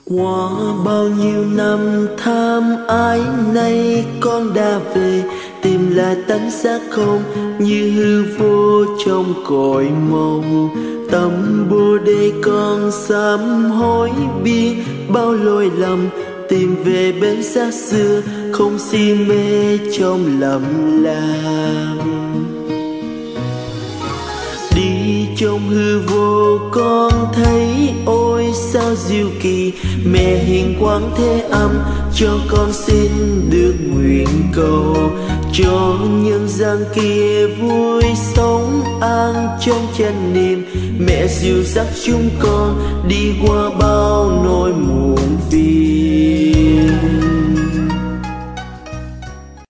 Qua bao nhiêu năm tham ái nay con đã về, tìm lại tánh xác không như hư vô trong cõi mộng. Tâm bồ đề con sám hối biết bao lỗi lầm, tìm về bến xác xưa không si mê trong lầm lạc. Đi trong hư vô con thấy ôi sao diệu kỳ, mẹ hiền quang thế âm cho con xin được nguyện cầu, cho nhân gian kia vui sống an trong chánh niệm. Mẹ dìu dắt chúng con đi qua bao nỗi muộn phiền.